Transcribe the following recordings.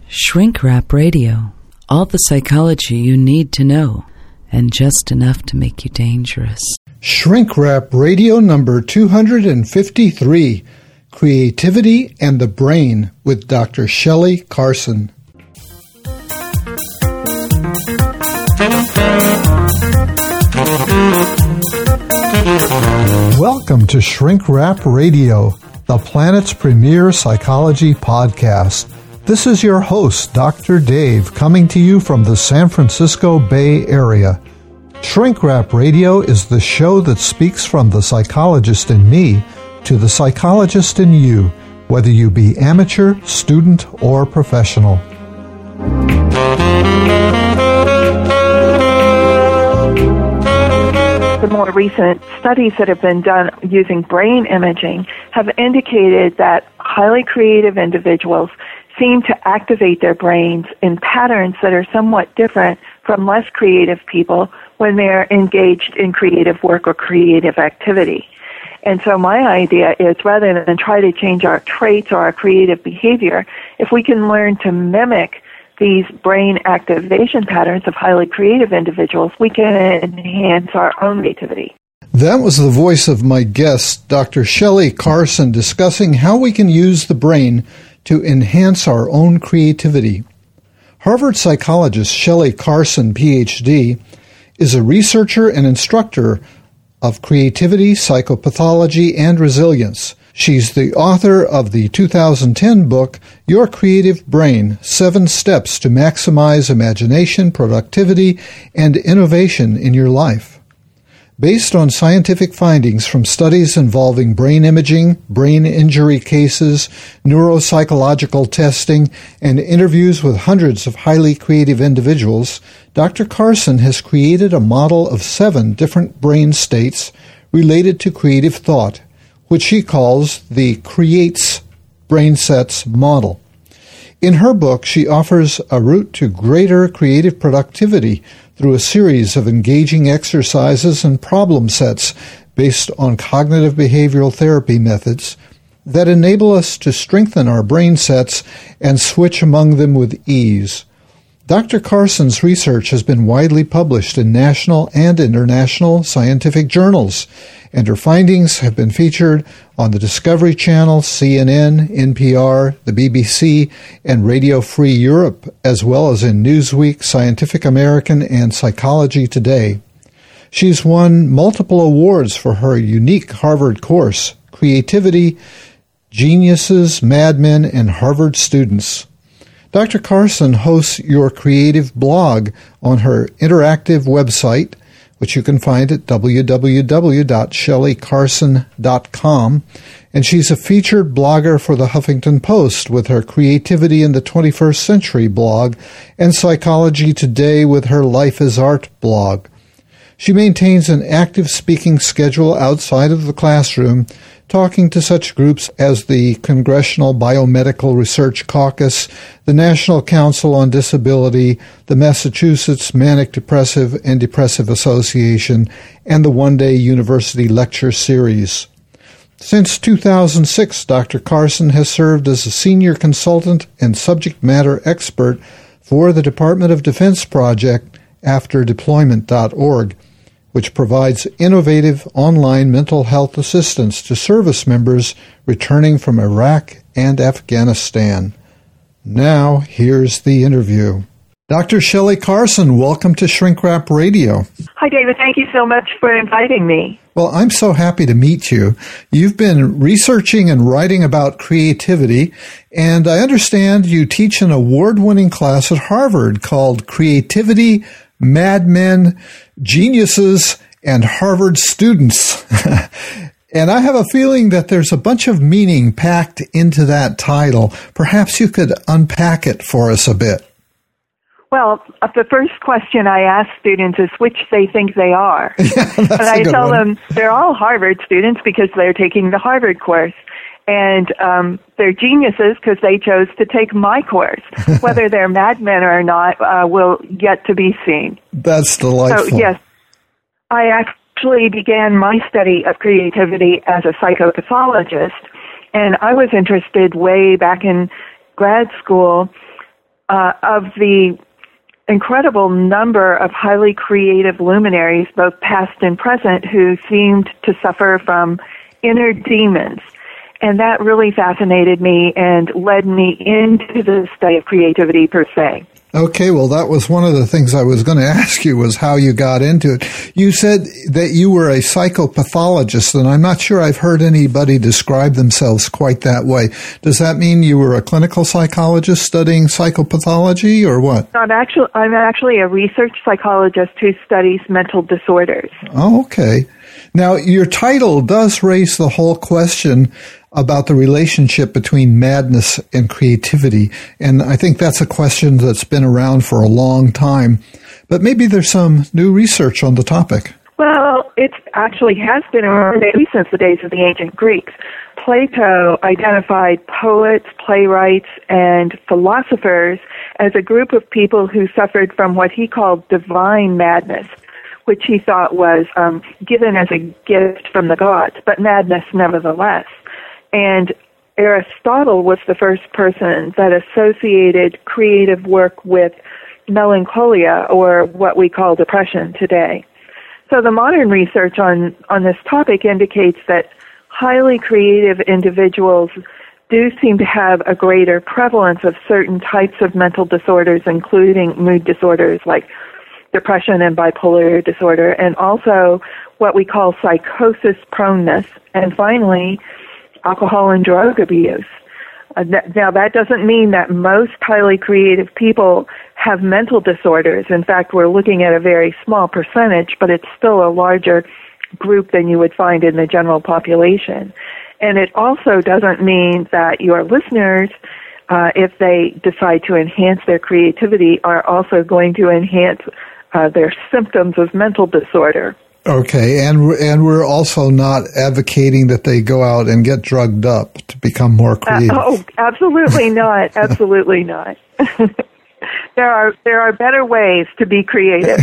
Shrink Wrap Radio. All the psychology you need to know, and just enough to make you dangerous. Shrink Wrap Radio number 253, Creativity and the Brain, with Dr. Shelley Carson. Welcome to Shrink Wrap Radio, the planet's premier psychology podcast. This is your host, Dr. Dave, coming to you from the San Francisco Bay Area. Shrink Wrap Radio is the show that speaks from the psychologist in me to the psychologist in you, whether you be amateur, student, or professional. The more recent studies that have been done using brain imaging have indicated that highly creative individuals seem to activate their brains in patterns that are somewhat different from less creative people when they're engaged in creative work or creative activity. And so my idea is, rather than try to change our traits or our creative behavior, if we can learn to mimic these brain activation patterns of highly creative individuals, we can enhance our own creativity. That was the voice of my guest, Dr. Shelley Carson, discussing how we can use the brain to enhance our own creativity. Harvard psychologist Shelley Carson, Ph.D., is a researcher and instructor of creativity, psychopathology, and resilience. She's the author of the 2010 book, Your Creative Brain: 7 Steps to Maximize Imagination, Productivity, and Innovation in Your Life. Based on scientific findings from studies involving brain imaging, brain injury cases, neuropsychological testing, and interviews with hundreds of highly creative individuals, Dr. Carson has created a model of 7 different brain states related to creative thought, which she calls the CREATES Brain Sets model. In her book, she offers a route to greater creative productivity through a series of engaging exercises and problem sets based on cognitive behavioral therapy methods that enable us to strengthen our brain sets and switch among them with ease. Dr. Carson's research has been widely published in national and international scientific journals, and her findings have been featured on the Discovery Channel, CNN, NPR, the BBC, and Radio Free Europe, as well as in Newsweek, Scientific American, and Psychology Today. She's won multiple awards for her unique Harvard course, Creativity, Geniuses, Madmen, and Harvard Students. Dr. Carson hosts Your Creative blog on her interactive website, which you can find at www.shelleycarson.com, and she's a featured blogger for the Huffington Post with her Creativity in the 21st Century blog and Psychology Today with her Life as Art blog. She maintains an active speaking schedule outside of the classroom, talking to such groups as the Congressional Biomedical Research Caucus, the National Council on Disability, the Massachusetts Manic Depressive and Depressive Association, and the One Day University Lecture Series. Since 2006, Dr. Carson has served as a senior consultant and subject matter expert for the Department of Defense project AfterDeployment.org, which provides innovative online mental health assistance to service members returning from Iraq and Afghanistan. Now, here's the interview. Dr. Shelley Carson, welcome to Shrink Wrap Radio. Hi, David. Thank you so much for inviting me. Well, I'm so happy to meet you. You've been researching and writing about creativity, and I understand you teach an award-winning class at Harvard called Creativity, Madmen, Geniuses, and Harvard Students. And I have a feeling that there's a bunch of meaning packed into that title. Perhaps you could unpack it for us a bit. Well, the first question I ask students is which they think they are. Yeah, and I tell them they're all Harvard students because they're taking the Harvard course. And they're geniuses because they chose to take my course. Whether they're madmen or not will yet to be seen. That's delightful. So, yes, I actually began my study of creativity as a psychopathologist, and I was interested way back in grad school of the incredible number of highly creative luminaries, both past and present, who seemed to suffer from inner demons. And that really fascinated me and led me into the study of creativity per se. Okay, well, that was one of the things I was going to ask you, was how you got into it. You said that you were a psychopathologist, and I'm not sure I've heard anybody describe themselves quite that way. Does that mean you were a clinical psychologist studying psychopathology, or what? I'm actually a research psychologist who studies mental disorders. Oh, okay. Now, your title does raise the whole question about the relationship between madness and creativity. And I think that's a question that's been around for a long time. But maybe there's some new research on the topic. Well, it actually has been around maybe since the days of the ancient Greeks. Plato identified poets, playwrights, and philosophers as a group of people who suffered from what he called divine madness, which he thought was given as a gift from the gods, but madness nevertheless. And Aristotle was the first person that associated creative work with melancholia, or what we call depression today. So the modern research on this topic indicates that highly creative individuals do seem to have a greater prevalence of certain types of mental disorders, including mood disorders like depression and bipolar disorder, and also what we call psychosis proneness, and finally, alcohol and drug abuse. Now, that doesn't mean that most highly creative people have mental disorders. In fact, we're looking at a very small percentage, but it's still a larger group than you would find in the general population. And it also doesn't mean that your listeners, if they decide to enhance their creativity, are also going to enhance their symptoms of mental disorder. Okay, and we're also not advocating that they go out and get drugged up to become more creative. Absolutely not. Absolutely not. There are better ways to be creative.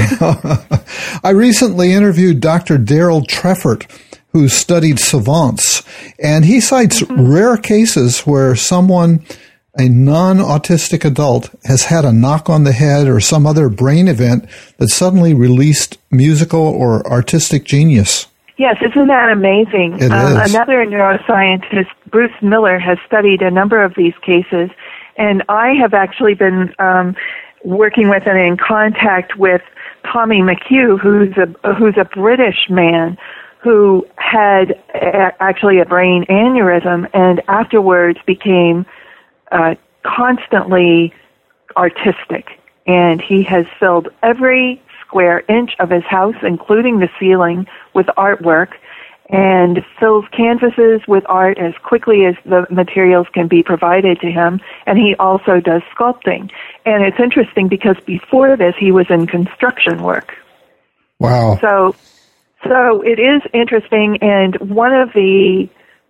I recently interviewed Dr. Daryl Treffert, who studied savants, and he cites rare cases where someone, a non-autistic adult, has had a knock on the head or some other brain event that suddenly released musical or artistic genius. Yes, isn't that amazing? It is. Another neuroscientist, Bruce Miller, has studied a number of these cases, and I have actually been working with and in contact with Tommy McHugh, who's a British man who had actually a brain aneurysm and afterwards became constantly artistic, and he has filled every square inch of his house, including the ceiling, with artwork, and fills canvases with art as quickly as the materials can be provided to him, and he also does sculpting. And it's interesting because before this he was in construction work. Wow. So it is interesting, and one of the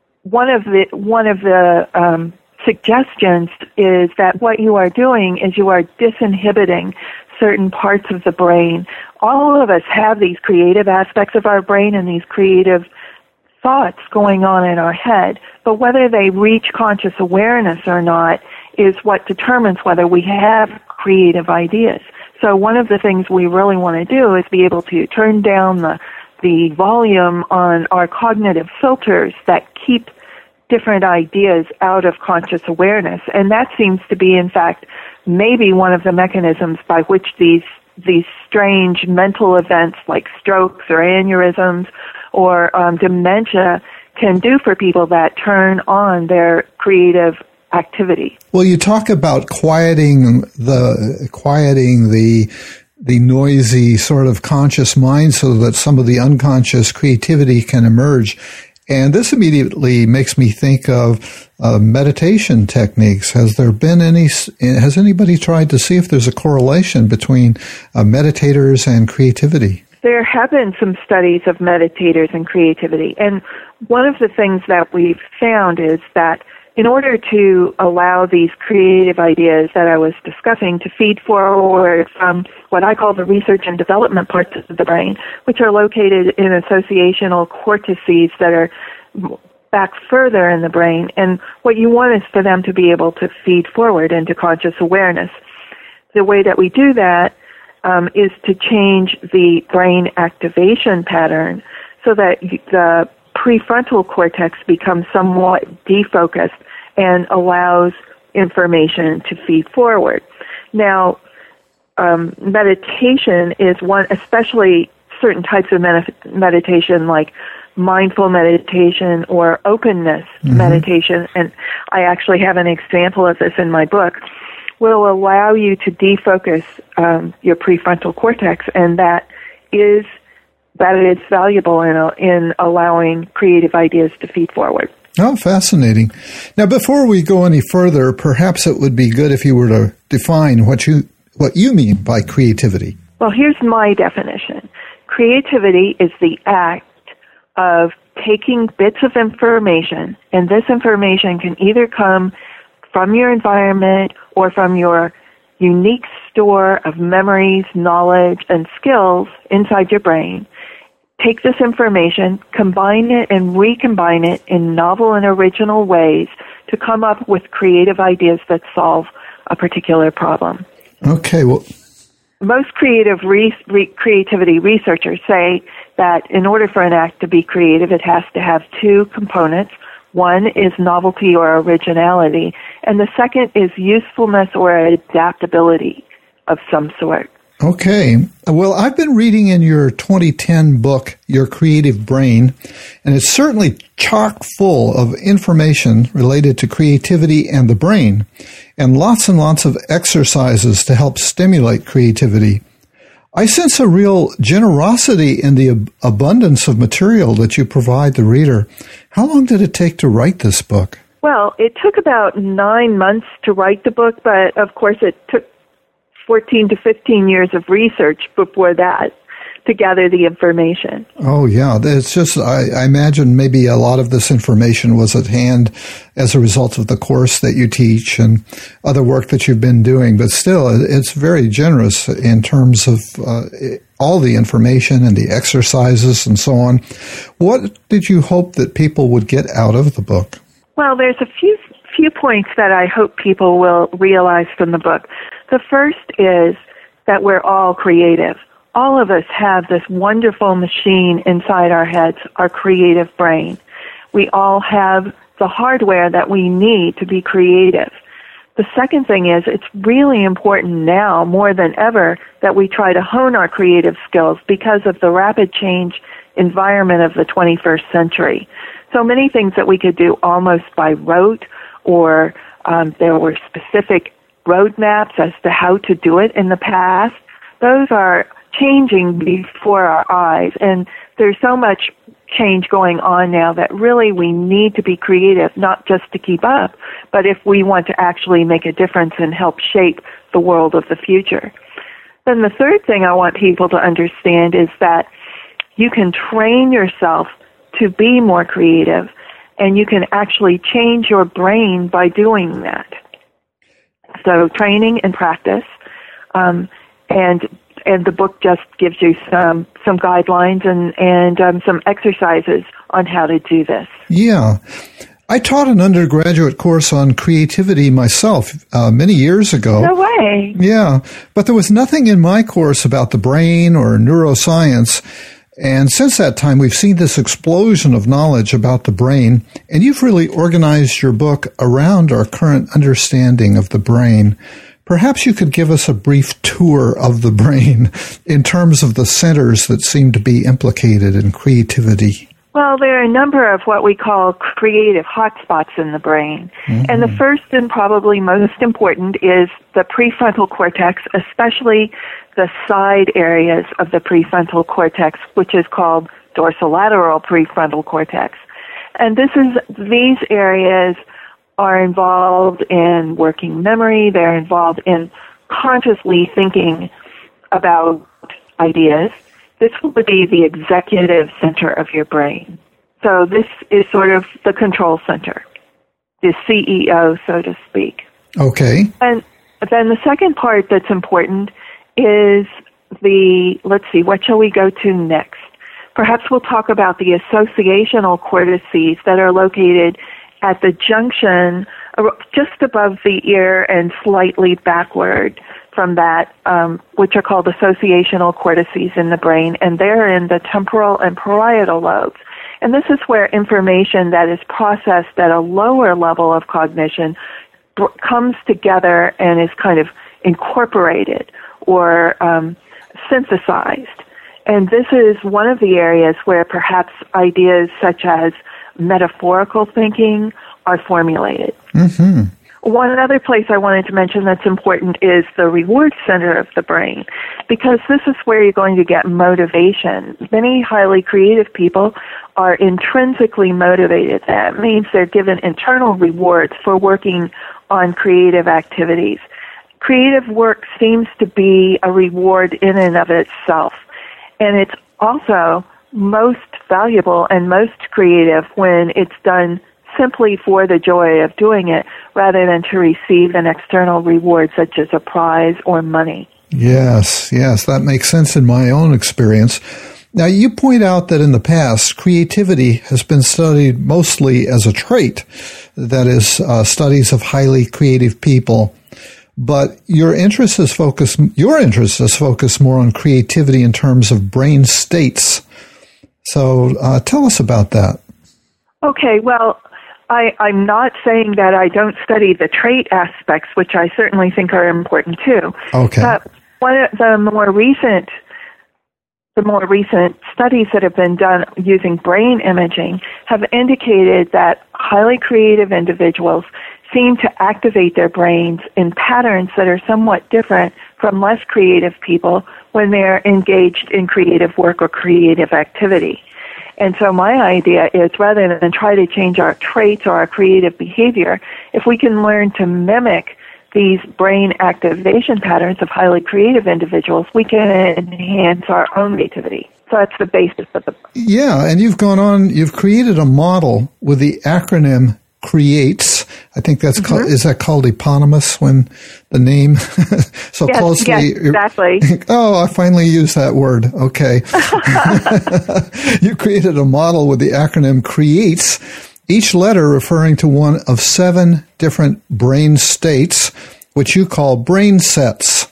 suggestions is that what you are doing is you are disinhibiting certain parts of the brain. All of us have these creative aspects of our brain and these creative thoughts going on in our head, but whether they reach conscious awareness or not is what determines whether we have creative ideas. So one of the things we really want to do is be able to turn down the volume on our cognitive filters that keep different ideas out of conscious awareness. And that seems to be, in fact, maybe one of the mechanisms by which these strange mental events like strokes or aneurysms or dementia can do for people that turn on their creative activity. Well, you talk about quieting the noisy sort of conscious mind so that some of the unconscious creativity can emerge. And this immediately makes me think of meditation techniques. Has anybody tried to see if there's a correlation between meditators and creativity? There have been some studies of meditators and creativity. And one of the things that we've found is that in order to allow these creative ideas that I was discussing to feed forward from what I call the research and development parts of the brain, which are located in associational cortices that are back further in the brain, and what you want is for them to be able to feed forward into conscious awareness. the way that we do that is to change the brain activation pattern so that the prefrontal cortex becomes somewhat defocused and allows information to feed forward. Now, meditation is one, especially certain types of meditation like mindful meditation or openness meditation, and I actually have an example of this in my book, will allow you to defocus your prefrontal cortex, and that is valuable in allowing creative ideas to feed forward. Oh, fascinating. Now, before we go any further, perhaps it would be good if you were to define what you mean by creativity. Well, here's my definition. Creativity is the act of taking bits of information, and this information can either come from your environment or from your unique store of memories, knowledge, and skills inside your brain. Take this information, combine it, and recombine it in novel and original ways to come up with creative ideas that solve a particular problem. Okay, well, most creativity researchers say that in order for an act to be creative, it has to have two components. One is novelty or originality, and the second is usefulness or adaptability of some sort. Okay. Well, I've been reading in your 2010 book, Your Creative Brain, and it's certainly chock full of information related to creativity and the brain, and lots of exercises to help stimulate creativity. I sense a real generosity in the abundance of material that you provide the reader. How long did it take to write this book? Well, it took about 9 months to write the book, but of course it took 14 to 15 years of research before that to gather the information. Oh, yeah. It's just, I imagine maybe a lot of this information was at hand as a result of the course that you teach and other work that you've been doing. But still, it's very generous in terms of all the information and the exercises and so on. What did you hope that people would get out of the book? Well, there's a few points that I hope people will realize from the book. The first is that we're all creative. All of us have this wonderful machine inside our heads, our creative brain. We all have the hardware that we need to be creative. The second thing is it's really important now more than ever that we try to hone our creative skills because of the rapid change environment of the 21st century. So many things that we could do almost by rote, or there were specific roadmaps as to how to do it in the past. Those are changing before our eyes, and there's so much change going on now that really we need to be creative, not just to keep up, but if we want to actually make a difference and help shape the world of the future. Then the third thing I want people to understand is that you can train yourself to be more creative, and you can actually change your brain by doing that. So training and practice, and the book just gives you some guidelines and some exercises on how to do this. Yeah. I taught an undergraduate course on creativity myself many years ago. No way. Yeah, but there was nothing in my course about the brain or neuroscience. And since that time, we've seen this explosion of knowledge about the brain, and you've really organized your book around our current understanding of the brain. Perhaps you could give us a brief tour of the brain in terms of the centers that seem to be implicated in creativity. Well, there are a number of what we call creative hotspots in the brain. Mm-hmm. And the first and probably most important is the prefrontal cortex, especially the side areas of the prefrontal cortex, which is called dorsolateral prefrontal cortex. And these areas are involved in working memory. They're involved in consciously thinking about ideas. This would be the executive center of your brain. So this is sort of the control center, the CEO, so to speak. Okay. And then the second part that's important is what shall we go to next? Perhaps we'll talk about the associational cortices that are located at the junction just above the ear and slightly backward from that, which are called associational cortices in the brain, and they're in the temporal and parietal lobes. And this is where information that is processed at a lower level of cognition comes together and is kind of incorporated or synthesized. And this is one of the areas where perhaps ideas such as metaphorical thinking are formulated. Mm-hmm. One other place I wanted to mention that's important is the reward center of the brain, because this is where you're going to get motivation. Many highly creative people are intrinsically motivated. That means they're given internal rewards for working on creative activities. Creative work seems to be a reward in and of itself, and it's also most valuable and most creative when it's done simply for the joy of doing it rather than to receive an external reward such as a prize or money. Yes, that makes sense in my own experience. Now, you point out that in the past, creativity has been studied mostly as a trait, that is, studies of highly creative people. But your interest is focused more on creativity in terms of brain states. So tell us about that. Okay, well, I'm not saying that I don't study the trait aspects, which I certainly think are important too. Okay. But one of the more recent studies that have been done using brain imaging have indicated that highly creative individuals seem to activate their brains in patterns that are somewhat different from less creative people when they're engaged in creative work or creative activity. And so my idea is, rather than try to change our traits or our creative behavior, if we can learn to mimic these brain activation patterns of highly creative individuals, we can enhance our own creativity. So that's the basis of the book. Yeah, and you've created a model with the acronym CREATES. I think that's called, is that called eponymous when the name so yes, closely? Yes, exactly. Oh, I finally used that word. Okay. You created a model with the acronym CREATES, each letter referring to one of 7 different brain states, which you call brain sets.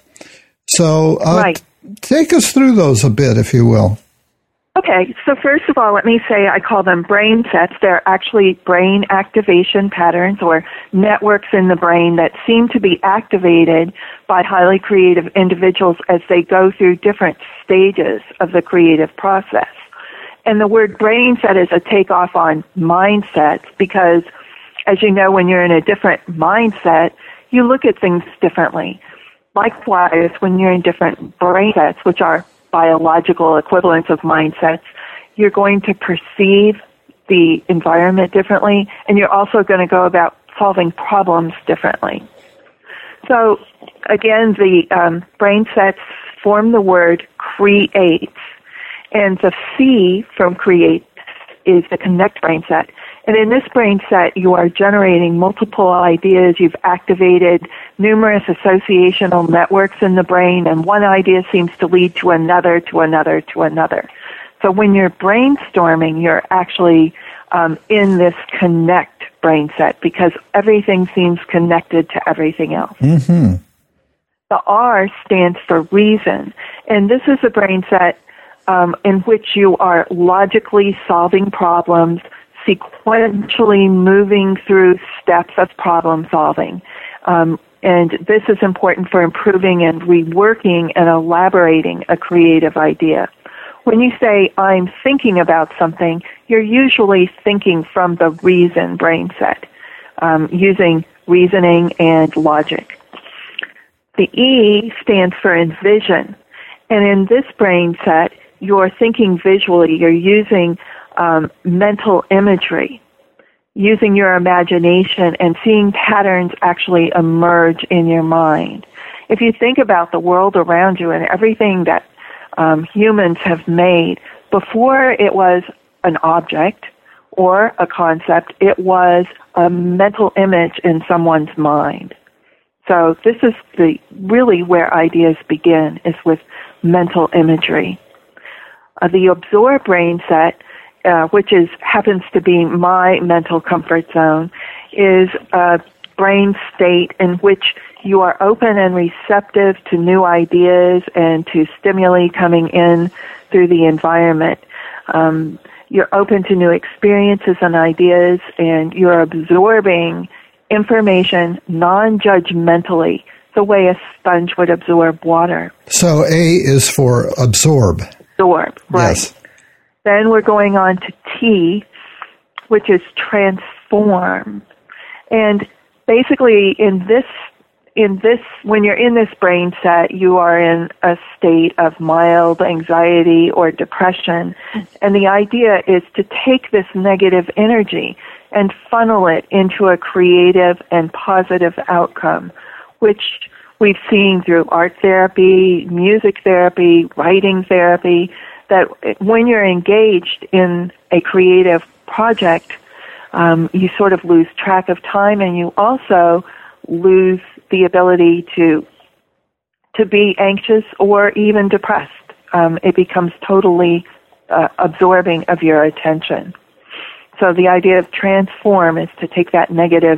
So right. Take us through those a bit, if you will. Okay, so first of all, let me say I call them brain sets. They're actually brain activation patterns or networks in the brain that seem to be activated by highly creative individuals as they go through different stages of the creative process. And the word brain set is a takeoff on mindset because, as you know, when you're in a different mindset, you look at things differently. Likewise, when you're in different brain sets, which are biological equivalents of mindsets, you're going to perceive the environment differently, and you're also going to go about solving problems differently. So, again, the brain sets form the word creates, and the C from create is the connect brain set. And in this brain set, you are generating multiple ideas. You've activated numerous associational networks in the brain, and one idea seems to lead to another, to another, to another. So when you're brainstorming, you're actually in this connect brain set because everything seems connected to everything else. Mm-hmm. The R stands for reason, and this is a brain set in which you are logically solving problems, sequentially moving through steps of problem solving. And this is important for improving and reworking and elaborating a creative idea. When you say, I'm thinking about something, you're usually thinking from the reason brain set, using reasoning and logic. The E stands for envision. And in this brain set, you're thinking visually. You're using mental imagery, using your imagination and seeing patterns actually emerge in your mind. If you think about the world around you and everything that humans have made, before it was an object or a concept, it was a mental image in someone's mind. So this is really where ideas begin, is with mental imagery. The absorb brain set, which happens to be my mental comfort zone, is a brain state in which you are open and receptive to new ideas and to stimuli coming in through the environment. You're open to new experiences and ideas, and you're absorbing information non-judgmentally, the way a sponge would absorb water. So A is for absorb. Absorb, right. Yes. Then we're going on to T, which is transform. And basically in this, when you're in this brain set, you are in a state of mild anxiety or depression. And the idea is to take this negative energy and funnel it into a creative and positive outcome, which we've seen through art therapy, music therapy, writing therapy, that when you're engaged in a creative project, you sort of lose track of time, and you also lose the ability to be anxious or even depressed. It becomes totally absorbing of your attention. So the idea of transform is to take that negative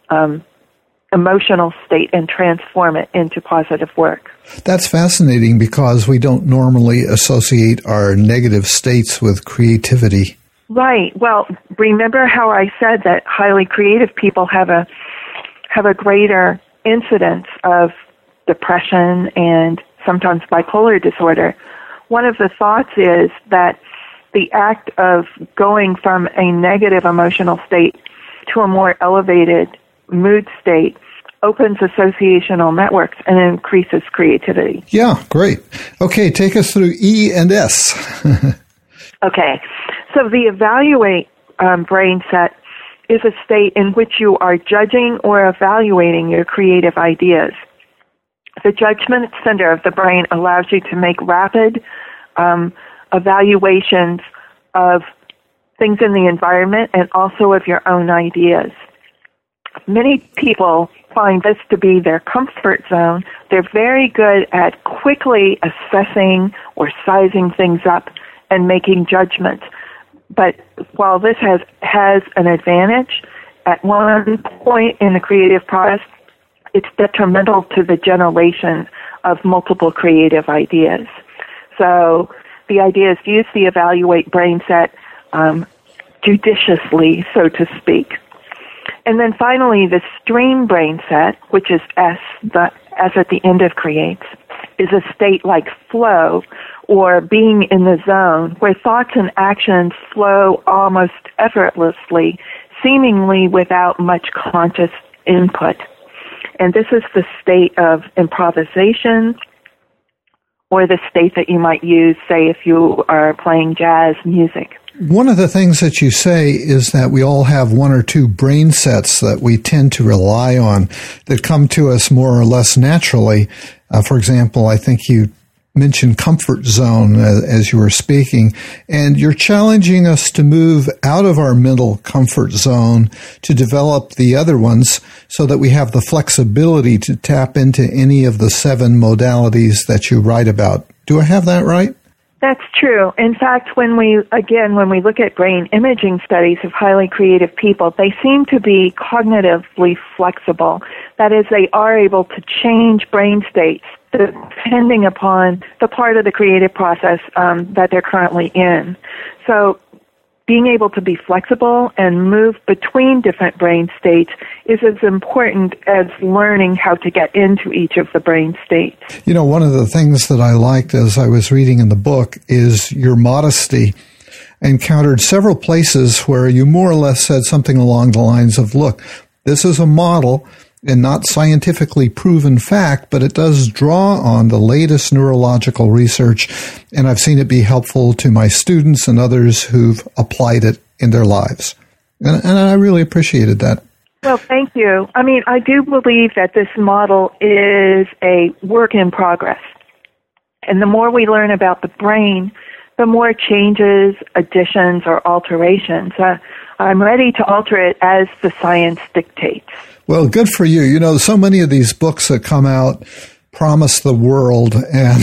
emotional state and transform it into positive work. That's fascinating because we don't normally associate our negative states with creativity. Right. Well, remember how I said that highly creative people have a greater incidence of depression and sometimes bipolar disorder. One of the thoughts is that the act of going from a negative emotional state to a more elevated mood state opens associational networks and increases creativity. Yeah, great. Okay, take us through E and S. Okay, so the evaluate brain set is a state in which you are judging or evaluating your creative ideas. The judgment center of the brain allows you to make rapid evaluations of things in the environment and also of your own ideas. Many people find this to be their comfort zone. They're very good at quickly assessing or sizing things up and making judgments. But while this has an advantage, at one point in the creative process, it's detrimental to the generation of multiple creative ideas. So the idea is to use the evaluate brain set judiciously, so to speak. And then finally, the stream brain set, which is S, the S at the end of creates, is a state like flow or being in the zone where thoughts and actions flow almost effortlessly, seemingly without much conscious input. And this is the state of improvisation, or the state that you might use, say, if you are playing jazz music. One of the things that you say is that we all have one or two brain sets that we tend to rely on that come to us more or less naturally. For example, I think you mentioned comfort zone as you were speaking, and you're challenging us to move out of our mental comfort zone to develop the other ones so that we have the flexibility to tap into any of the 7 modalities that you write about. Do I have that right? That's true. In fact, when we look at brain imaging studies of highly creative people, they seem to be cognitively flexible. That is, they are able to change brain states depending upon the part of the creative process that they're currently in. So being able to be flexible and move between different brain states is as important as learning how to get into each of the brain states. You know, one of the things that I liked as I was reading in the book is your modesty. I encountered several places where you more or less said something along the lines of, look, this is a model and not scientifically proven fact, but it does draw on the latest neurological research, and I've seen it be helpful to my students and others who've applied it in their lives. And I really appreciated that. Well, thank you. I mean, I do believe that this model is a work in progress. And the more we learn about the brain, the more changes, additions, or alterations. I'm ready to alter it as the science dictates. Well, good for you. You know, so many of these books that come out promise the world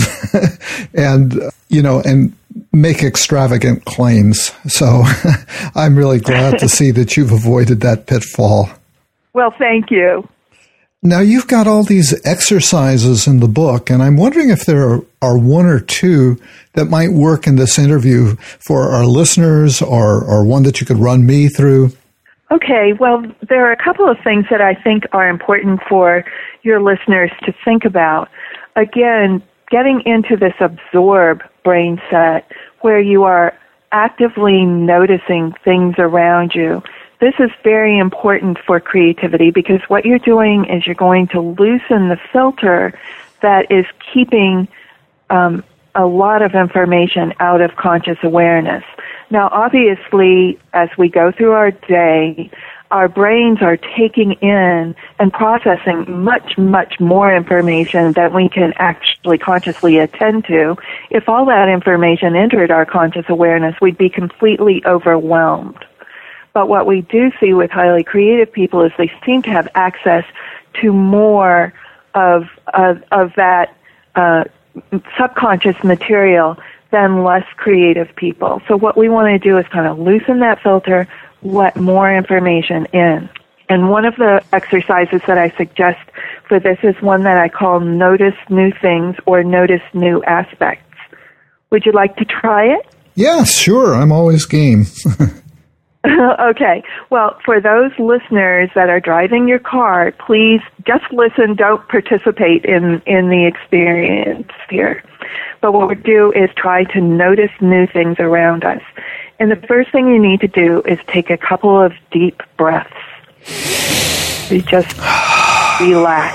and make extravagant claims. So I'm really glad to see that you've avoided that pitfall. Well, thank you. Now, you've got all these exercises in the book, and I'm wondering if there are one or two that might work in this interview for our listeners, or one that you could run me through. Okay, well, there are a couple of things that I think are important for your listeners to think about. Again, getting into this absorb brain set where you are actively noticing things around you. This is very important for creativity because what you're doing is you're going to loosen the filter that is keeping a lot of information out of conscious awareness. Now, obviously, as we go through our day, our brains are taking in and processing much, much more information than we can actually consciously attend to. If all that information entered our conscious awareness, we'd be completely overwhelmed. But what we do see with highly creative people is they seem to have access to more of that subconscious material than less creative people. So what we want to do is kind of loosen that filter, let more information in. And one of the exercises that I suggest for this is one that I call Notice New Things or Notice New Aspects. Would you like to try it? Yeah, sure. I'm always game. Okay. Well, for those listeners that are driving your car, please just listen. Don't participate in the experience here. But what we do is try to notice new things around us. And the first thing you need to do is take a couple of deep breaths. You just relax.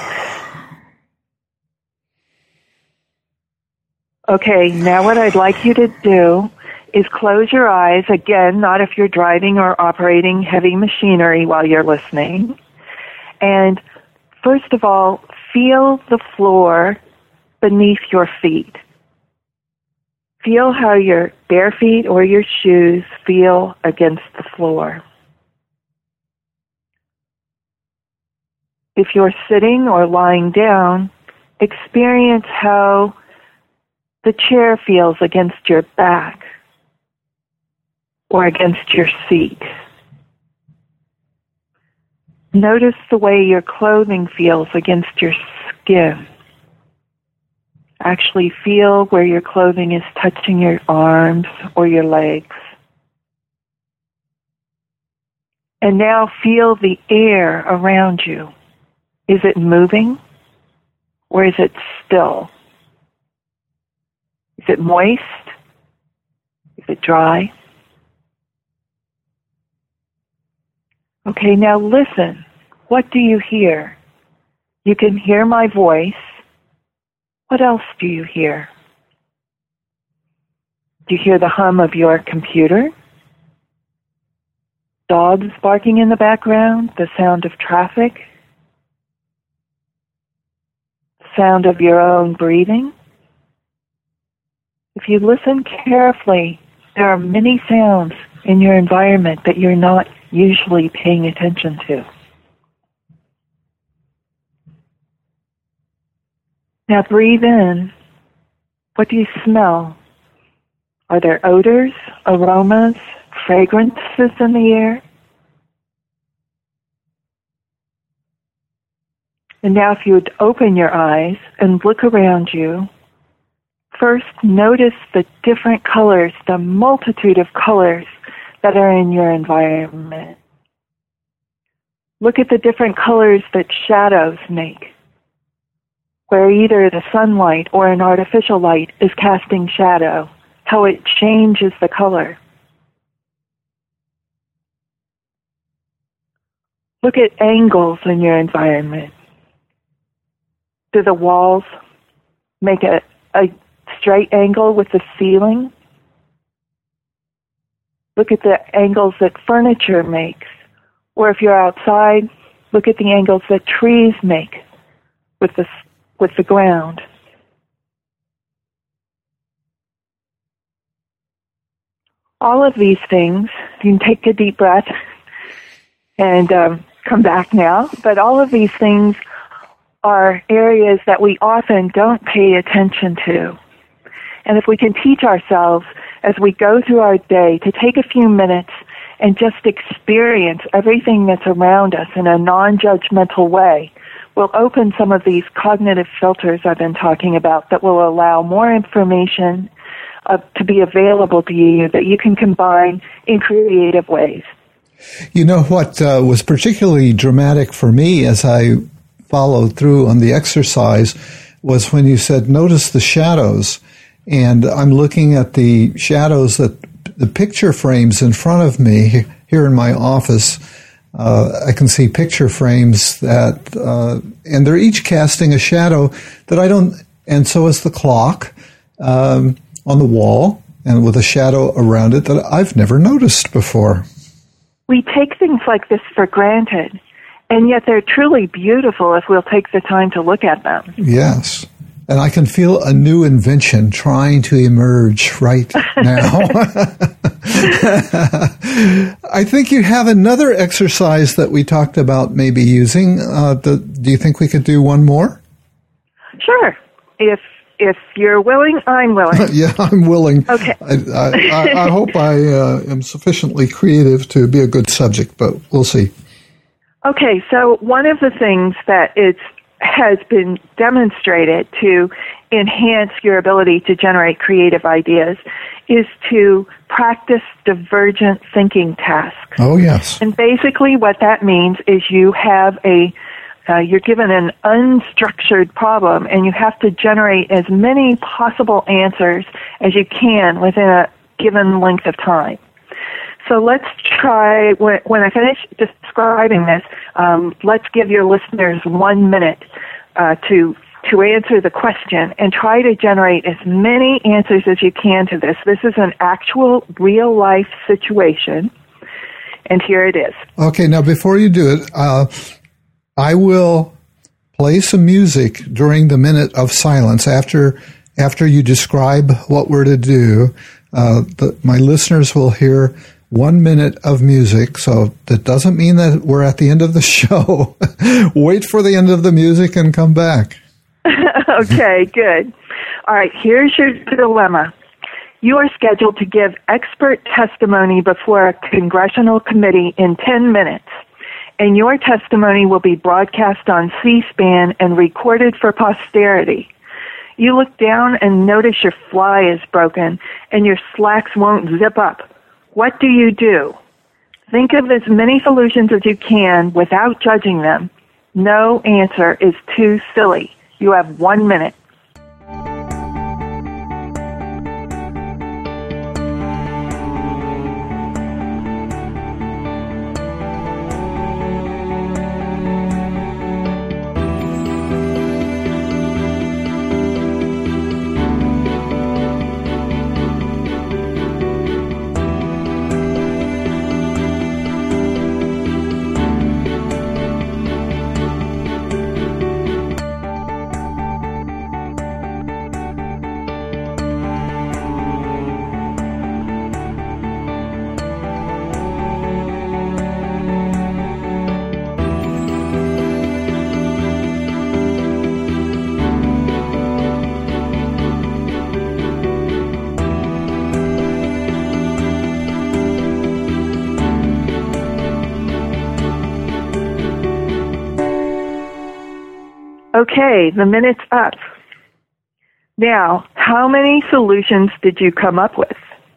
Okay, now what I'd like you to do is close your eyes, again, not if you're driving or operating heavy machinery while you're listening. And first of all, feel the floor beneath your feet. Feel how your bare feet or your shoes feel against the floor. If you're sitting or lying down, experience how the chair feels against your back or against your seat. Notice the way your clothing feels against your skin. Actually feel where your clothing is touching your arms or your legs. And now feel the air around you. Is it moving or is it still? Is it moist? Is it dry? Okay, now listen. What do you hear? You can hear my voice. What else do you hear? Do you hear the hum of your computer? Dogs barking in the background? The sound of traffic? The sound of your own breathing? If you listen carefully, there are many sounds in your environment that you're not usually paying attention to. Now breathe in. What do you smell? Are there odors, aromas, fragrances in the air? And now if you would open your eyes and look around you, first notice the different colors, the multitude of colors that are in your environment. Look at the different colors that shadows make, where either the sunlight or an artificial light is casting shadow, how it changes the color. Look at angles in your environment. Do the walls make a straight angle with the ceiling? Look at the angles that furniture makes. Or if you're outside, look at the angles that trees make with the ground. All of these things, you can take a deep breath and come back now, but all of these things are areas that we often don't pay attention to. And if we can teach ourselves as we go through our day to take a few minutes and just experience everything that's around us in a non-judgmental way will open some of these cognitive filters I've been talking about that will allow more information to be available to you that you can combine in creative ways. You know what was particularly dramatic for me as I followed through on the exercise was when you said, notice the shadows. And I'm looking at the shadows, that the picture frames in front of me here in my office. I can see picture frames that, and they're each casting a shadow that I don't, and so is the clock on the wall, and with a shadow around it that I've never noticed before. We take things like this for granted, and yet they're truly beautiful if we'll take the time to look at them. Yes. And I can feel a new invention trying to emerge right now. I think you have another exercise that we talked about maybe using. Do you think we could do one more? Sure. If you're willing, I'm willing. Yeah, I'm willing. Okay. I hope I am sufficiently creative to be a good subject, but we'll see. Okay, so one of the things that has been demonstrated to enhance your ability to generate creative ideas is to practice divergent thinking tasks. Oh, yes. And basically what that means is you have you're given an unstructured problem and you have to generate as many possible answers as you can within a given length of time. So let's try, when I finish describing this, let's give your listeners 1 minute to answer the question and try to generate as many answers as you can to this. This is an actual real-life situation, and here it is. Okay, now before you do it, I will play some music during the minute of silence after you describe what we're to do. My listeners will hear 1 minute of music, so that doesn't mean that we're at the end of the show. Wait for the end of the music and come back. Okay, good. All right, here's your dilemma. You are scheduled to give expert testimony before a congressional committee in 10 minutes, and your testimony will be broadcast on C-SPAN and recorded for posterity. You look down and notice your fly is broken and your slacks won't zip up. What do you do? Think of as many solutions as you can without judging them. No answer is too silly. You have 1 minute. Okay, the minute's up. Now, how many solutions did you come up with?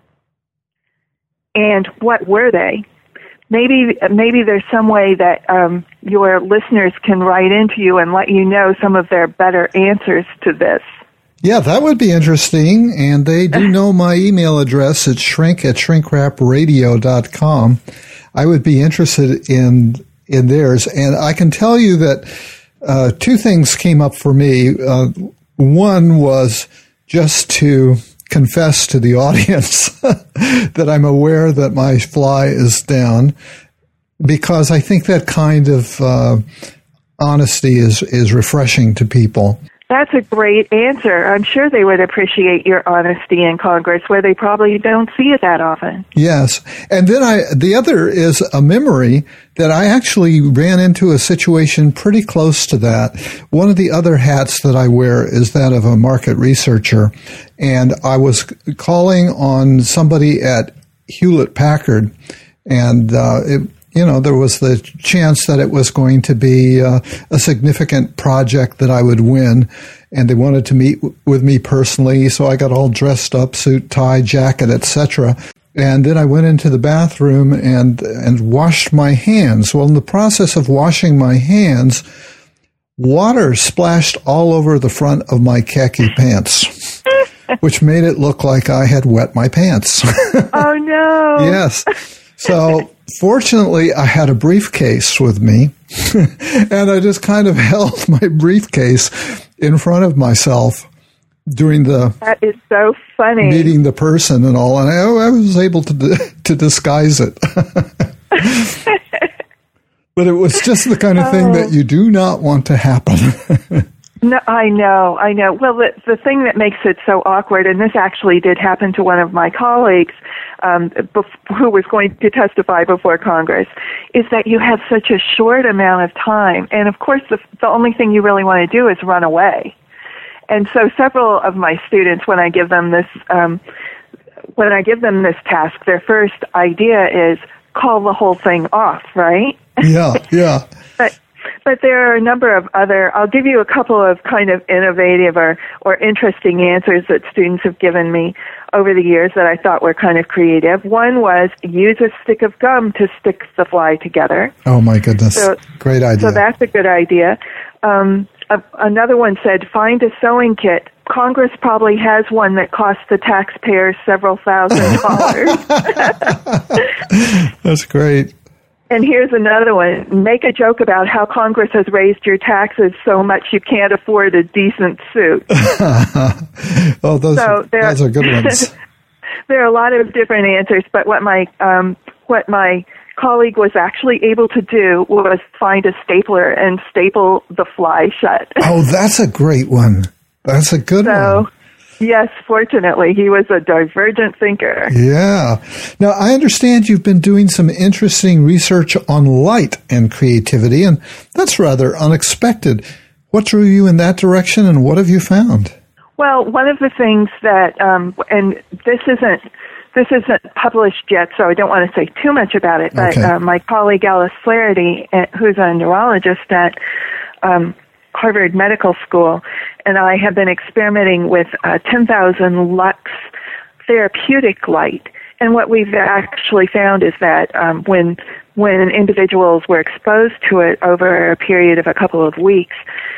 And what were they? Maybe there's some way that your listeners can write into you and let you know some of their better answers to this. Yeah, that would be interesting. And they do know my email address. It's shrink@shrinkrapradio.com. I would be interested in theirs. And I can tell you that two things came up for me. One was just to confess to the audience that I'm aware that my fly is down, because I think that kind of honesty is refreshing to people. That's a great answer. I'm sure they would appreciate your honesty in Congress, where they probably don't see it that often. Yes. And then the other is a memory that I actually ran into a situation pretty close to that. One of the other hats that I wear is that of a market researcher. And I was calling on somebody at Hewlett-Packard, And there was the chance that it was going to be a significant project that I would win, and they wanted to meet with me personally, so I got all dressed up, suit, tie, jacket, etc. And then I went into the bathroom and washed my hands. Well, in the process of washing my hands, water splashed all over the front of my khaki pants, which made it look like I had wet my pants. Oh, no. Yes. So fortunately, I had a briefcase with me, and I just kind of held my briefcase in front of myself during that is so funny. Meeting the person and all, and I was able to disguise it. But it was just the kind of thing that you do not want to happen. No, I know. Well, the thing that makes it so awkward, and this actually did happen to one of my colleagues who was going to testify before Congress, is that you have such a short amount of time. And, of course, the only thing you really want to do is run away. And so several of my students, when I give them this task, their first idea is call the whole thing off, right? Yeah. But there are a number of I'll give you a couple of kind of innovative or interesting answers that students have given me over the years that I thought were kind of creative. One was use a stick of gum to stick the fly together. Oh, my goodness. Great idea. So that's a good idea. Another one said, find a sewing kit. Congress probably has one that costs the taxpayers several $1,000s. That's great. And here's another one. Make a joke about how Congress has raised your taxes so much you can't afford a decent suit. Oh, those are good ones. There are a lot of different answers, but what my colleague was actually able to do was find a stapler and staple the fly shut. Oh, that's a great one. That's a good one. Yes, fortunately, he was a divergent thinker. Yeah. Now, I understand you've been doing some interesting research on light and creativity, and that's rather unexpected. What drew you in that direction, and what have you found? Well, one of the things that, and this isn't published yet, so I don't want to say too much about it, but okay. My colleague Alice Flaherty, who's a neurologist at Harvard Medical School, and I have been experimenting with 10,000 lux therapeutic light. And what we've actually found is that when individuals were exposed to it over a period of a couple of weeks,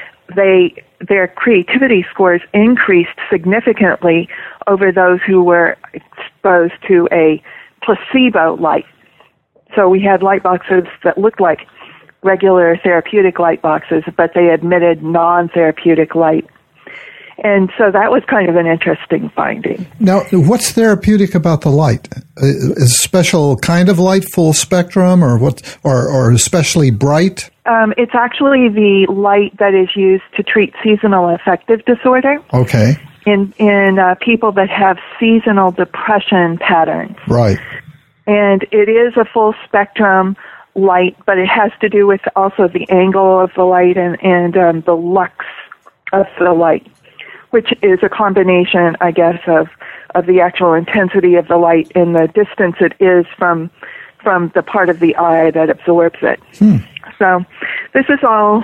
their creativity scores increased significantly over those who were exposed to a placebo light. So we had light boxes that looked like regular therapeutic light boxes, but they emitted non-therapeutic light. And so that was kind of an interesting finding. Now, what's therapeutic about the light? Is a special kind of light, full spectrum, or especially bright? It's actually the light that is used to treat seasonal affective disorder. Okay. In people that have seasonal depression patterns. Right. And it is a full spectrum light, but it has to do with also the angle of the light and the lux of the light, which is a combination, I guess, of the actual intensity of the light and the distance it is from the part of the eye that absorbs it. So this is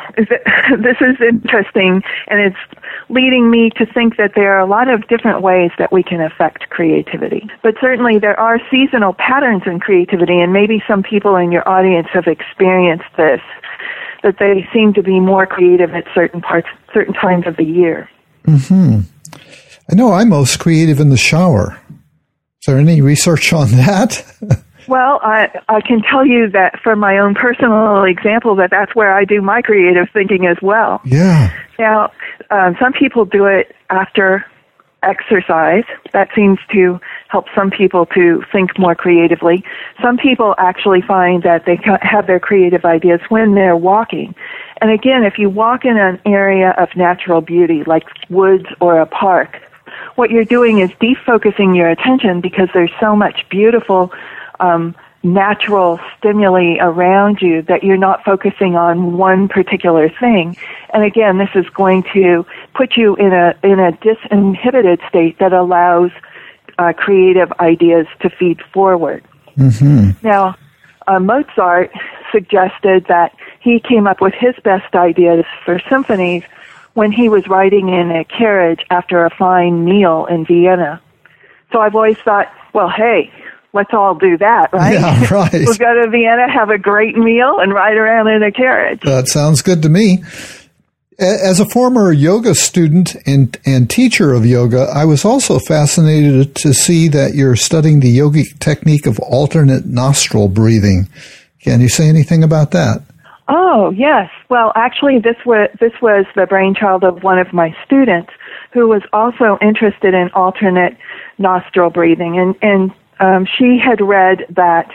interesting, and it's leading me to think that there are a lot of different ways that we can affect creativity. But certainly there are seasonal patterns in creativity, and maybe some people in your audience have experienced this, that they seem to be more creative at certain times of the year. Mm-hmm. I know I'm most creative in the shower. Is there any research on that? Well, I can tell you that from my own personal example that's where I do my creative thinking as well. Yeah. Now, some people do it after exercise. That seems to help some people to think more creatively. Some people actually find that they have their creative ideas when they're walking. And again, if you walk in an area of natural beauty, like woods or a park, what you're doing is defocusing your attention because there's so much beautiful natural stimuli around you that you're not focusing on one particular thing. And again, this is going to put you in a disinhibited state that allows creative ideas to feed forward. Mm-hmm. Now, Mozart suggested that he came up with his best ideas for symphonies when he was riding in a carriage after a fine meal in Vienna. So I've always thought, well, hey, let's all do that, right? Yeah, right. We'll go to Vienna, have a great meal, and ride around in a carriage. That sounds good to me. As a former yoga student and teacher of yoga, I was also fascinated to see that you're studying the yogic technique of alternate nostril breathing. Can you say anything about that? Oh, yes. Well, actually, this was the brainchild of one of my students who was also interested in alternate nostril breathing. And she had read that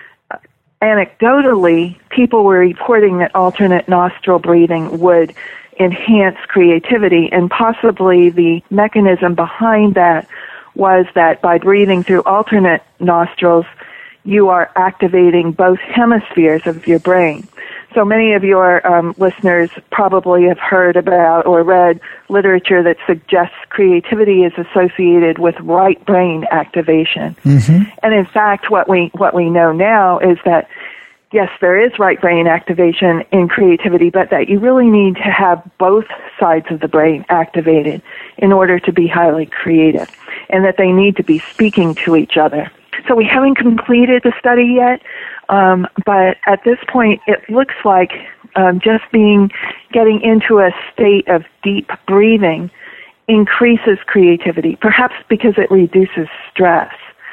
anecdotally, people were reporting that alternate nostril breathing would enhance creativity, and possibly the mechanism behind that was that by breathing through alternate nostrils, you are activating both hemispheres of your brain. So many of your listeners probably have heard about or read literature that suggests creativity is associated with right brain activation. Mm-hmm. And in fact, what we know now is that yes, there is right brain activation in creativity, but that you really need to have both sides of the brain activated in order to be highly creative, and that they need to be speaking to each other. So we haven't completed the study yet, but at this point it looks like just getting into a state of deep breathing increases creativity, perhaps because it reduces stress.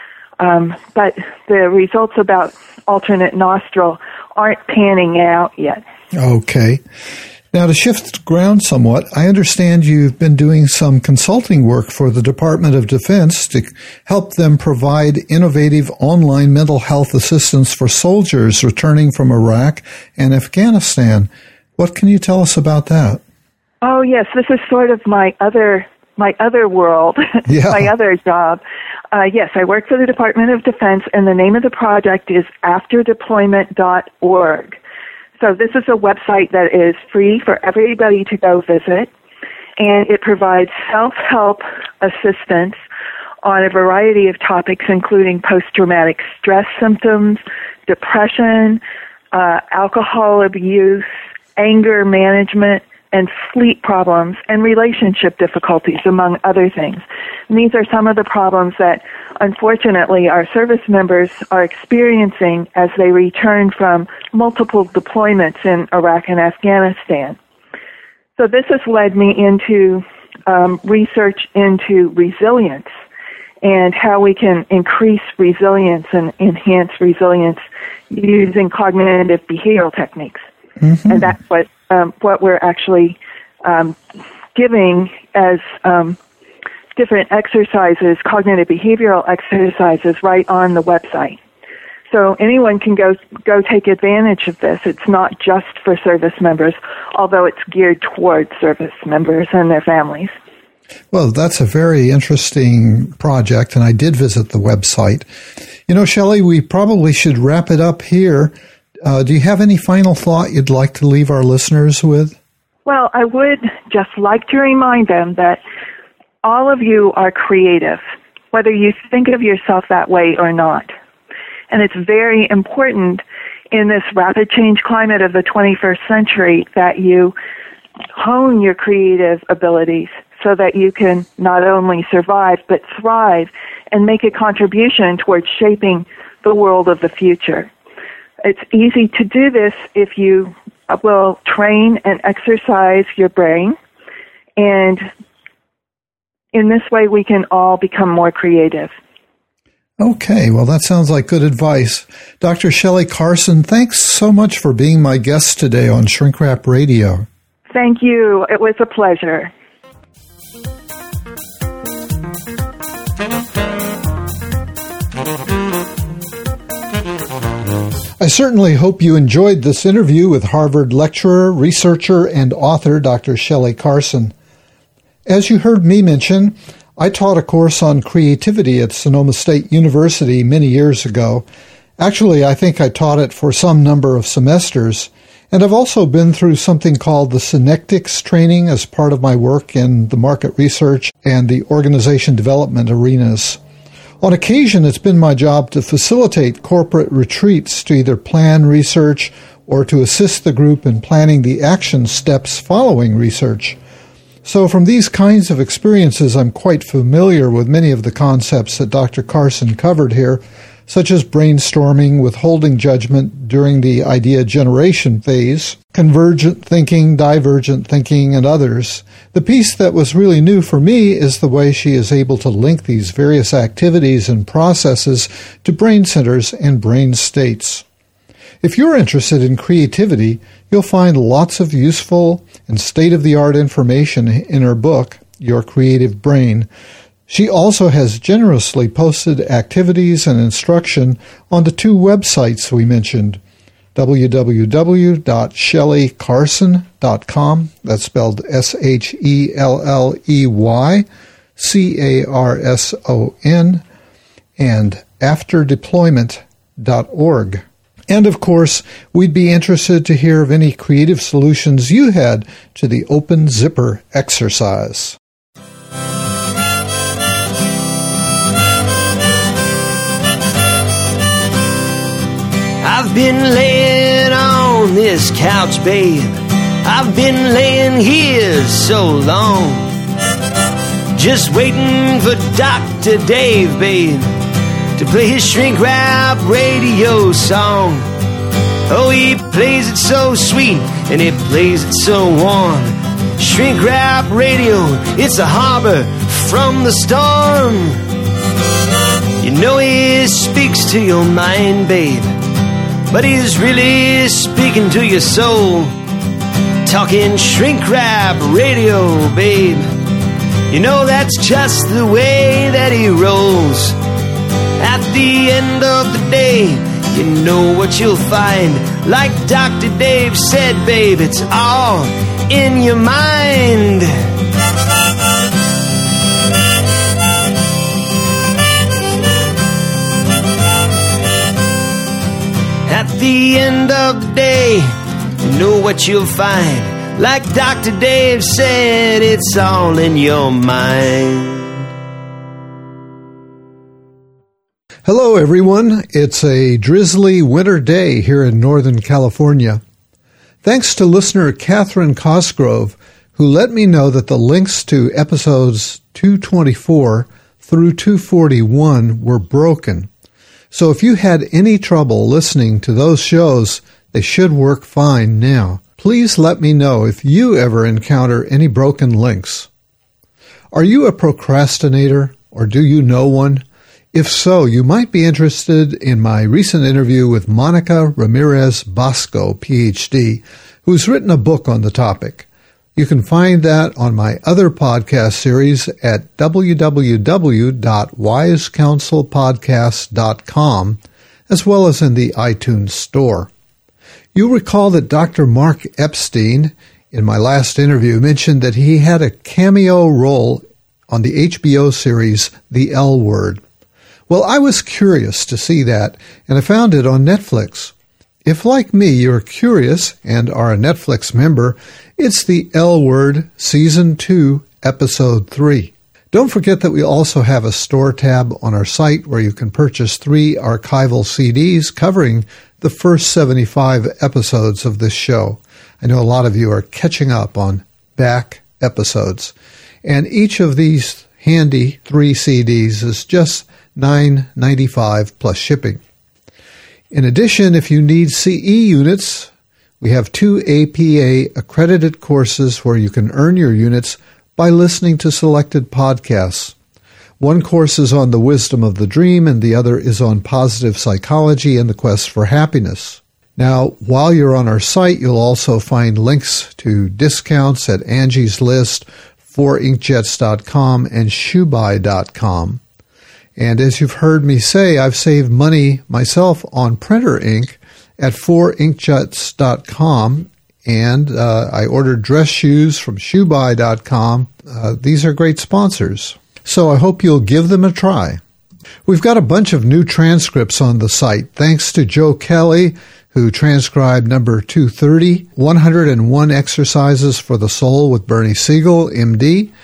But the results about alternate nostril aren't panning out yet. Okay. Now, to shift ground somewhat, I understand you've been doing some consulting work for the Department of Defense to help them provide innovative online mental health assistance for soldiers returning from Iraq and Afghanistan. What can you tell us about that? Oh, yes. This is sort of my other world, yeah. My other job. Yes, I work for the Department of Defense, and the name of the project is afterdeployment.org. So this is a website that is free for everybody to go visit, and it provides self-help assistance on a variety of topics, including post-traumatic stress symptoms, depression, alcohol abuse, anger management, and sleep problems, and relationship difficulties, among other things. And these are some of the problems that, unfortunately, our service members are experiencing as they return from multiple deployments in Iraq and Afghanistan. So this has led me into research into resilience and how we can increase resilience and enhance resilience using cognitive behavioral techniques. Mm-hmm. And that's what we're actually giving as different exercises, cognitive behavioral exercises, right on the website. So anyone can go take advantage of this. It's not just for service members, although it's geared towards service members and their families. Well, that's a very interesting project, and I did visit the website. You know, Shelley, we probably should wrap it up here. Do you have any final thought you'd like to leave our listeners with? Well, I would just like to remind them that all of you are creative, whether you think of yourself that way or not. And it's very important in this rapid change climate of the 21st century that you hone your creative abilities so that you can not only survive but thrive and make a contribution towards shaping the world of the future. It's easy to do this if you will train and exercise your brain, and in this way we can all become more creative. Okay, well, that sounds like good advice. Dr. Shelley Carson, thanks so much for being my guest today on Shrink Rap Radio. Thank you. It was a pleasure. I certainly hope you enjoyed this interview with Harvard lecturer, researcher, and author Dr. Shelley Carson. As you heard me mention, I taught a course on creativity at Sonoma State University many years ago. Actually, I think I taught it for some number of semesters, and I've also been through something called the Synectics training as part of my work in the market research and the organization development arenas. On occasion, it's been my job to facilitate corporate retreats to either plan research or to assist the group in planning the action steps following research. So from these kinds of experiences, I'm quite familiar with many of the concepts that Dr. Carson covered here, such as brainstorming, withholding judgment during the idea generation phase, convergent thinking, divergent thinking, and others. The piece that was really new for me is the way she is able to link these various activities and processes to brain centers and brain states. If you're interested in creativity, you'll find lots of useful and state-of-the-art information in her book, Your Creative Brain. She also has generously posted activities and instruction on the two websites we mentioned, www.shelleycarson.com, that's spelled SHELLEYCARSON, and afterdeployment.org. And of course, we'd be interested to hear of any creative solutions you had to the open zipper exercise. I've been laying on this couch, babe. I've been laying here so long, just waiting for Dr. Dave, babe, to play his shrink wrap radio song. Oh, he plays it so sweet and he plays it so warm. Shrink wrap radio, it's a harbor from the storm. You know he speaks to your mind, babe, but he's really speaking to your soul. Talking shrink wrap radio, babe. You know that's just the way that he rolls. At the end of the day, you know what you'll find. Like Dr. Dave said, babe, it's all in your mind. At the end of the day, you know what you'll find. Like Dr. Dave said, it's all in your mind. Hello, everyone. It's a drizzly winter day here in Northern California. Thanks to listener Catherine Cosgrove, who let me know that the links to episodes 224 through 241 were broken. So if you had any trouble listening to those shows, they should work fine now. Please let me know if you ever encounter any broken links. Are you a procrastinator, or do you know one? If so, you might be interested in my recent interview with Monica Ramirez Bosco, Ph.D., who's written a book on the topic. You can find that on my other podcast series at www.wisecounselpodcast.com, as well as in the iTunes Store. You'll recall that Dr. Mark Epstein, in my last interview, mentioned that he had a cameo role on the HBO series The L Word. Well, I was curious to see that, and I found it on Netflix. If, like me, you're curious and are a Netflix member, it's The L Word, Season 2, Episode 3. Don't forget that we also have a store tab on our site where you can purchase 3 archival CDs covering the first 75 episodes of this show. I know a lot of you are catching up on back episodes. And each of these handy 3 CDs is just $9.95 plus shipping. In addition, if you need CE units, we have 2 APA accredited courses where you can earn your units by listening to selected podcasts. One course is on the wisdom of the dream, and the other is on positive psychology and the quest for happiness. Now, while you're on our site, you'll also find links to discounts at Angie's List, 4inkjets.com, and shoebuy.com. And as you've heard me say, I've saved money myself on printer ink at 4inkjets.com, and I ordered dress shoes from shoebuy.com. These are great sponsors, so I hope you'll give them a try. We've got a bunch of new transcripts on the site, thanks to Joe Kelly, who transcribed number 230, 101 Exercises for the Soul with Bernie Siegel, MD,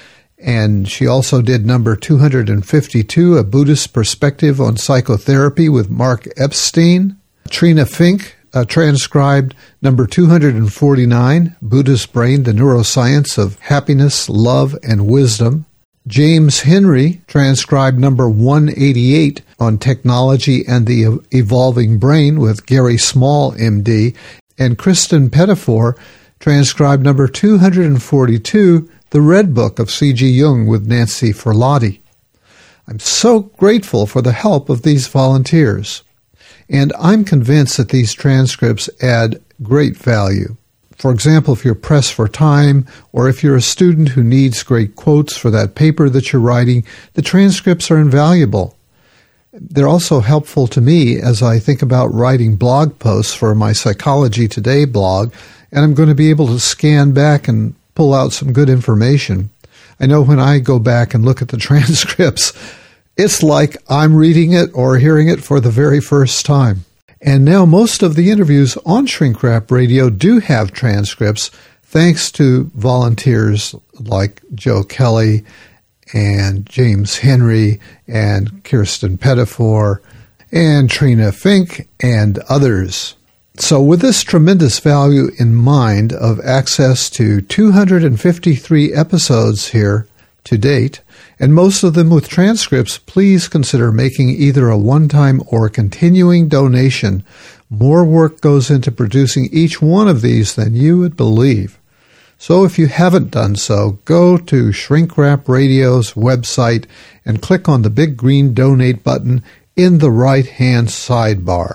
And she also did number 252, A Buddhist Perspective on Psychotherapy with Mark Epstein. Trina Fink transcribed number 249, Buddhist Brain, the Neuroscience of Happiness, Love, and Wisdom. James Henry transcribed number 188 on Technology and the Evolving Brain with Gary Small, MD. And Kristen Pettifor transcribed number 242, The Red Book of C.G. Jung with Nancy Ferlotti. I'm so grateful for the help of these volunteers, and I'm convinced that these transcripts add great value. For example, if you're pressed for time, or if you're a student who needs great quotes for that paper that you're writing, the transcripts are invaluable. They're also helpful to me as I think about writing blog posts for my Psychology Today blog, and I'm going to be able to scan back and pull out some good information. I know when I go back and look at the transcripts, it's like I'm reading it or hearing it for the very first time. And now most of the interviews on Shrink Rap Radio do have transcripts, thanks to volunteers like Joe Kelly and James Henry and Kirsten Pettifor and Trina Fink and others. So with this tremendous value in mind of access to 253 episodes here to date, and most of them with transcripts, please consider making either a one-time or a continuing donation. More work goes into producing each one of these than you would believe. So if you haven't done so, go to Shrink Rap Radio's website and click on the big green donate button in the right-hand sidebar.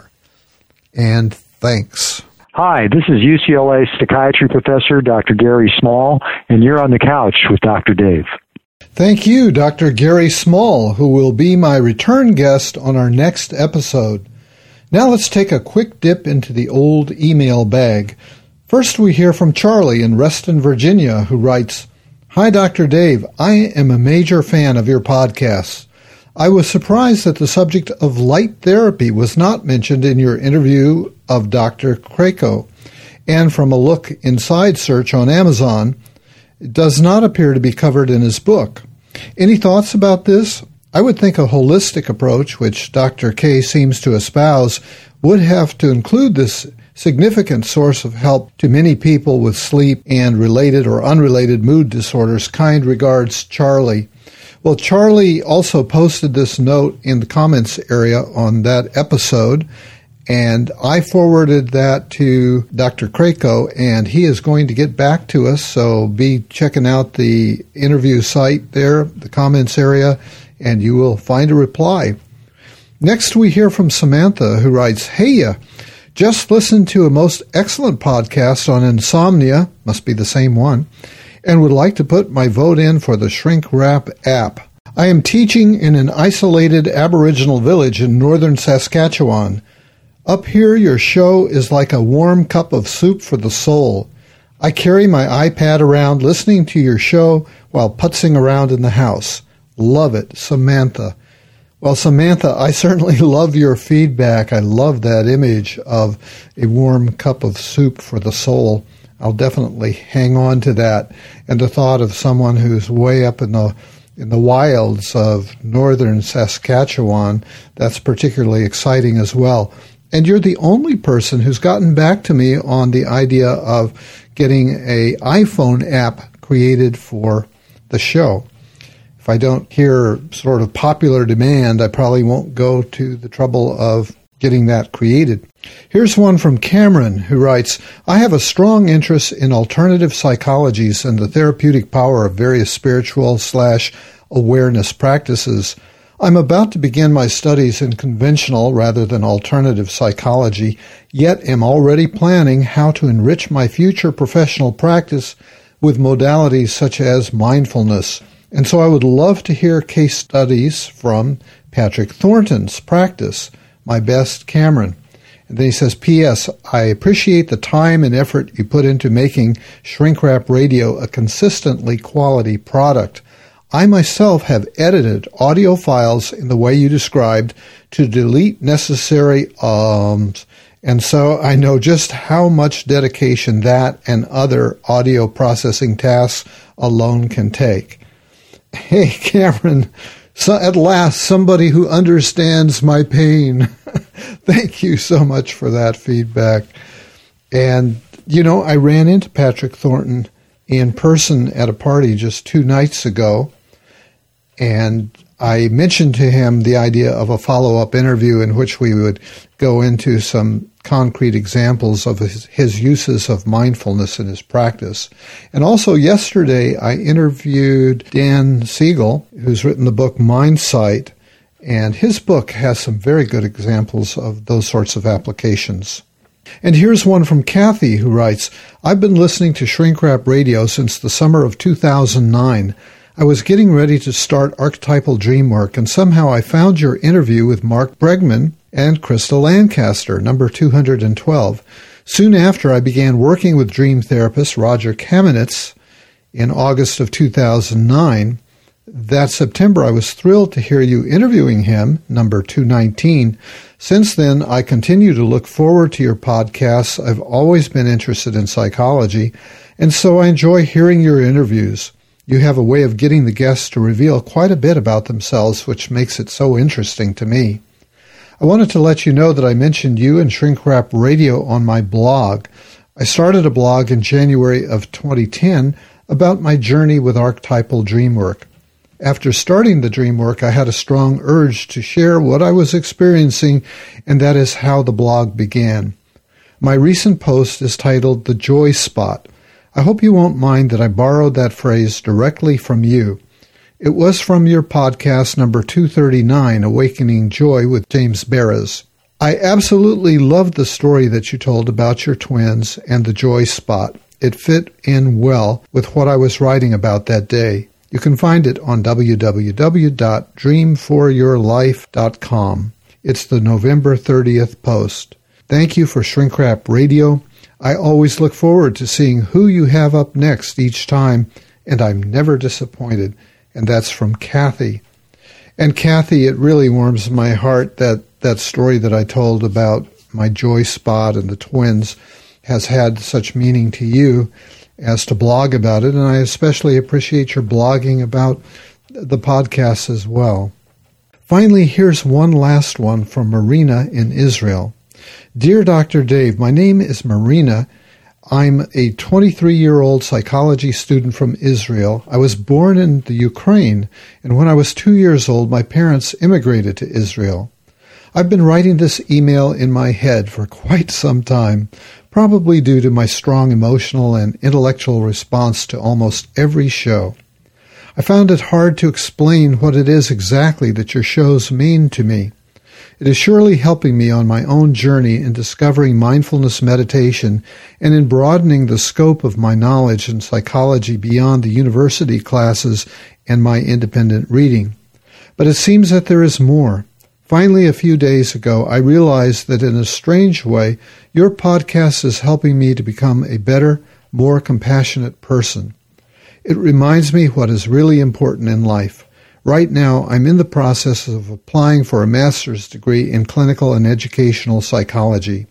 And thanks. Hi, this is UCLA psychiatry professor Dr. Gary Small, and you're on the couch with Dr. Dave. Thank you, Dr. Gary Small, who will be my return guest on our next episode. Now let's take a quick dip into the old email bag. First, we hear from Charlie in Reston, Virginia, who writes, Hi, Dr. Dave. I am a major fan of your podcasts. I was surprised that the subject of light therapy was not mentioned in your interview of Dr. Krako, and from a look inside search on Amazon, it does not appear to be covered in his book. Any thoughts about this? I would think a holistic approach, which Dr. K seems to espouse, would have to include this significant source of help to many people with sleep and related or unrelated mood disorders. Kind regards, Charlie. Well, Charlie also posted this note in the comments area on that episode, and I forwarded that to Dr. Krako, and he is going to get back to us, so be checking out the interview site there, the comments area, and you will find a reply. Next, we hear from Samantha, who writes, Hey, just listened to a most excellent podcast on insomnia, must be the same one, and would like to put my vote in for the Shrink Rap app. I am teaching in an isolated Aboriginal village in northern Saskatchewan. Up here, your show is like a warm cup of soup for the soul. I carry my iPad around listening to your show while putzing around in the house. Love it, Samantha. Well, Samantha, I certainly love your feedback. I love that image of a warm cup of soup for the soul. I'll definitely hang on to that. And the thought of someone who's way up in the wilds of northern Saskatchewan, that's particularly exciting as well. And you're the only person who's gotten back to me on the idea of getting an iPhone app created for the show. If I don't hear sort of popular demand, I probably won't go to the trouble of getting that created. Here's one from Cameron, who writes, I have a strong interest in alternative psychologies and the therapeutic power of various spiritual/awareness practices. I'm about to begin my studies in conventional rather than alternative psychology, yet am already planning how to enrich my future professional practice with modalities such as mindfulness. And so I would love to hear case studies from Patrick Thornton's practice. My best, Cameron. And then he says, P.S. I appreciate the time and effort you put into making Shrink Rap Radio a consistently quality product. I myself have edited audio files in the way you described to delete necessary ums, and so I know just how much dedication that and other audio processing tasks alone can take. Hey, Cameron, so at last somebody who understands my pain. Thank you so much for that feedback. And, I ran into Patrick Thornton in person at a party just 2 nights ago, and I mentioned to him the idea of a follow-up interview in which we would go into some concrete examples of his uses of mindfulness in his practice. And also yesterday, I interviewed Dan Siegel, who's written the book Mindsight, and his book has some very good examples of those sorts of applications. And here's one from Kathy, who writes, I've been listening to Shrink Wrap Radio since the summer of 2009. I was getting ready to start archetypal dream work, and somehow I found your interview with Mark Bregman and Krista Lancaster, number 212. Soon after, I began working with dream therapist Roger Kamenetz in August of 2009. That September, I was thrilled to hear you interviewing him, number 219. Since then, I continue to look forward to your podcasts. I've always been interested in psychology, and so I enjoy hearing your interviews. You have a way of getting the guests to reveal quite a bit about themselves, which makes it so interesting to me. I wanted to let you know that I mentioned you and Shrink Wrap Radio on my blog. I started a blog in January of 2010 about my journey with archetypal dream work. After starting the dream work, I had a strong urge to share what I was experiencing, and that is how the blog began. My recent post is titled The Joy Spot. I hope you won't mind that I borrowed that phrase directly from you. It was from your podcast number 239, Awakening Joy with James Baraz. I absolutely loved the story that you told about your twins and the joy spot. It fit in well with what I was writing about that day. You can find it on www.dreamforyourlife.com. It's the November 30th post. Thank you for Shrink Wrap Radio. I always look forward to seeing who you have up next each time, and I'm never disappointed. And that's from Kathy. And Kathy, it really warms my heart that story that I told about my joy spot and the twins has had such meaning to you as to blog about it, and I especially appreciate your blogging about the podcast as well. Finally, here's one last one from Marina in Israel. Dear Dr. Dave, my name is Marina. I'm a 23-year-old psychology student from Israel. I was born in the Ukraine, and when I was 2 years old, my parents immigrated to Israel. I've been writing this email in my head for quite some time, probably due to my strong emotional and intellectual response to almost every show. I found it hard to explain what it is exactly that your shows mean to me. It is surely helping me on my own journey in discovering mindfulness meditation and in broadening the scope of my knowledge in psychology beyond the university classes and my independent reading. But it seems that there is more. Finally, a few days ago, I realized that in a strange way, your podcast is helping me to become a better, more compassionate person. It reminds me what is really important in life. Right now, I'm in the process of applying for a master's degree in clinical and educational psychology.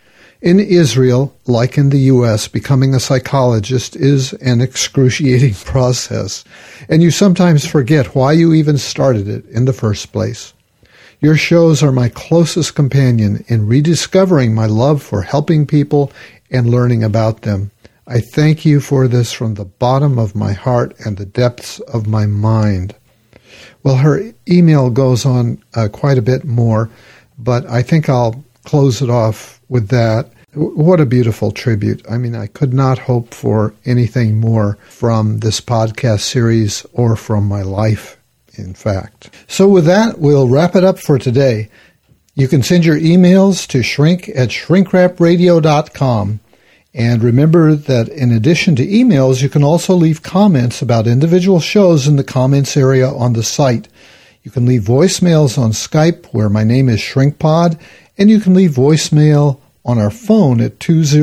In Israel, like in the U.S., becoming a psychologist is an excruciating process, and you sometimes forget why you even started it in the first place. Your shows are my closest companion in rediscovering my love for helping people and learning about them. I thank you for this from the bottom of my heart and the depths of my mind. Well, her email goes on quite a bit more, but I think I'll close it off with that. What a beautiful tribute. I mean, I could not hope for anything more from this podcast series or from my life, in fact. So with that, we'll wrap it up for today. You can send your emails to shrink@shrinkwrapradio.com. And remember that in addition to emails, you can also leave comments about individual shows in the comments area on the site. You can leave voicemails on Skype, where my name is ShrinkPod, and you can leave voicemail on our phone at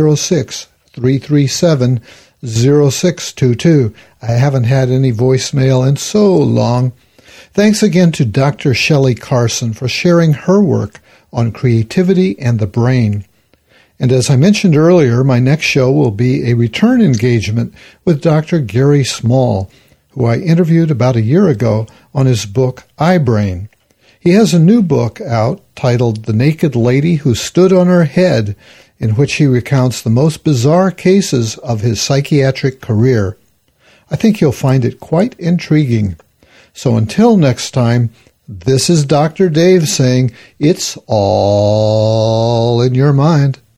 206-337-0622. I haven't had any voicemail in so long. Thanks again to Dr. Shelley Carson for sharing her work on creativity and the brain. And as I mentioned earlier, my next show will be a return engagement with Dr. Gary Small, who I interviewed about a year ago on his book, iBrain. He has a new book out titled The Naked Lady Who Stood on Her Head, in which he recounts the most bizarre cases of his psychiatric career. I think you'll find it quite intriguing. So until next time, this is Dr. Dave saying, it's all in your mind.